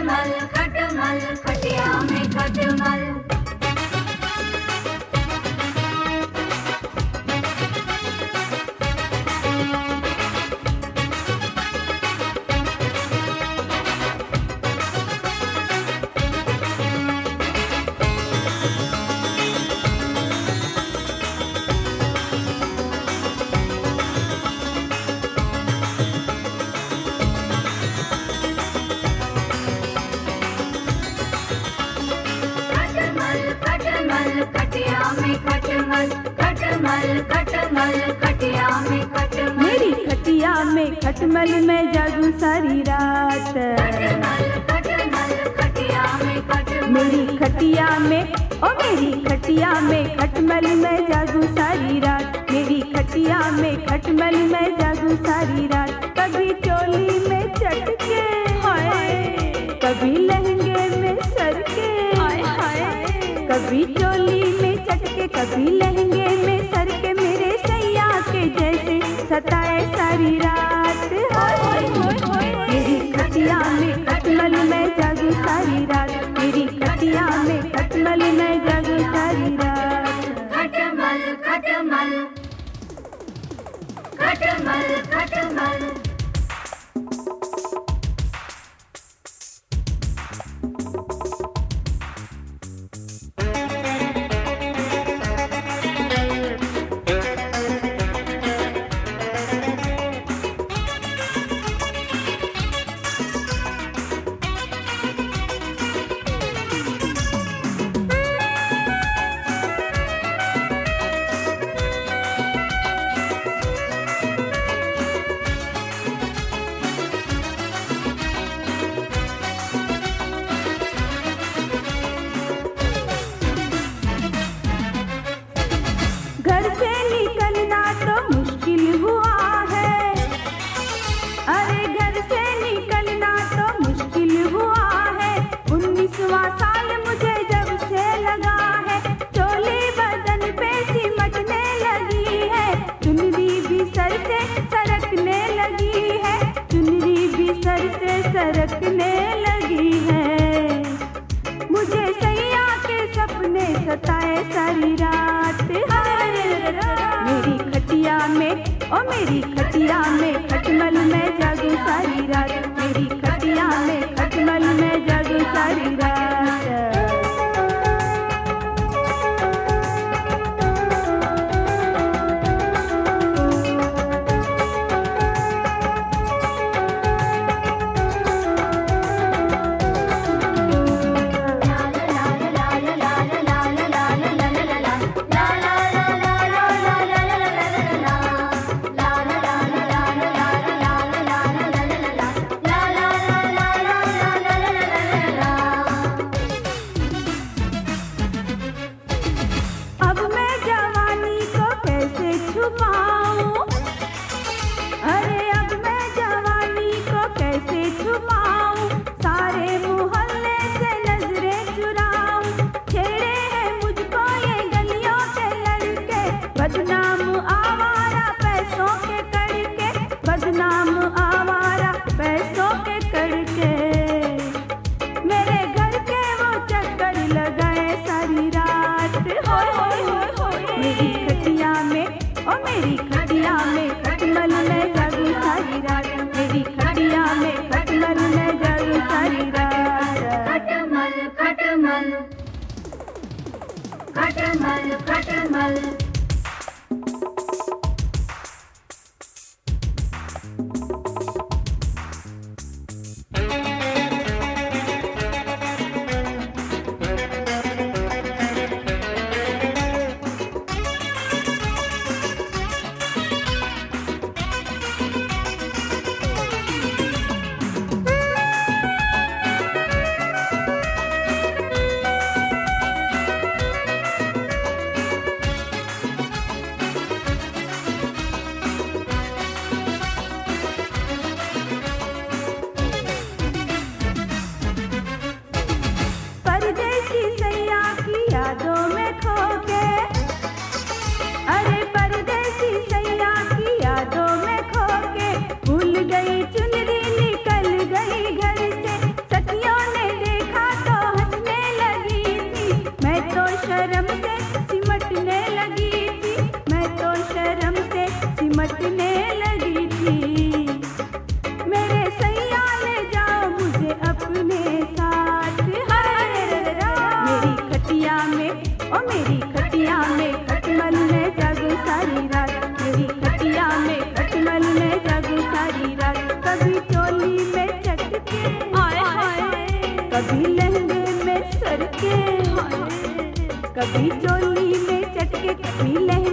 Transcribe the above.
खटमल खटमल खटिया में खटमल। खटिया में खटमल खटमल खटमल खटिया में खटमल। मेरी खटिया में खटमल में जागू सारी रात। खटमल खटमल खटिया में खटमल। मेरी खटिया में मेरी खटिया में खटमल में जागू सारी रात। मेरी खटिया में खटमल में जागू सारी रात। कभी चोली में चटके हाय, कभी लहंगे में सरके हाय हाय। कभी चोली में चटके कभी लहंगे में सरके मेरे सैया के जैसे सताए सारी रात। मेरी खटिया में खटमल में जागू सारी रात। मेरी खटिया में खटमल में जागू सारी रात। खटमल खटमल खटमल खटमल। घर से निकलना तो मुश्किल हुआ है। अरे घर से निकलना तो मुश्किल हुआ है। 19वां साल मुझे जब से लगा है। चोली बदन पे सिमटने लगी है। चुनरी भी सर से सरकने लगी है। चुनरी भी सर से सरकने लगी है। मुझे सैया के सपने सताए सारी रात। मेरी खटिया में मेरी खटिया में खटमल में जागू सारी रात। मेरी खटिया में खटमल में जागू सारी रात। अब मैं जवानी को कैसे छुपाऊं? अरे अब मैं जवानी को कैसे छुपाऊं? सारे मोहल्ले से नजरें चुराऊं। छेड़े हैं मुझको ये गलियों के लड़के। बदनाम आवारा पैसों के करके। बदनाम आवारा पैसों के करके। मेरे घर के वो चक्कर लगाए सारी रात। मेरी खटिया में मेरी खटिया में खटमल में जागू सारी रात। मेरी खटिया में खटमल में जागू सारी रात। खटमल खटमल खटमल खटमल। कभी लहंगे में सरके, कभी चोली में चटके, कभी लहंगे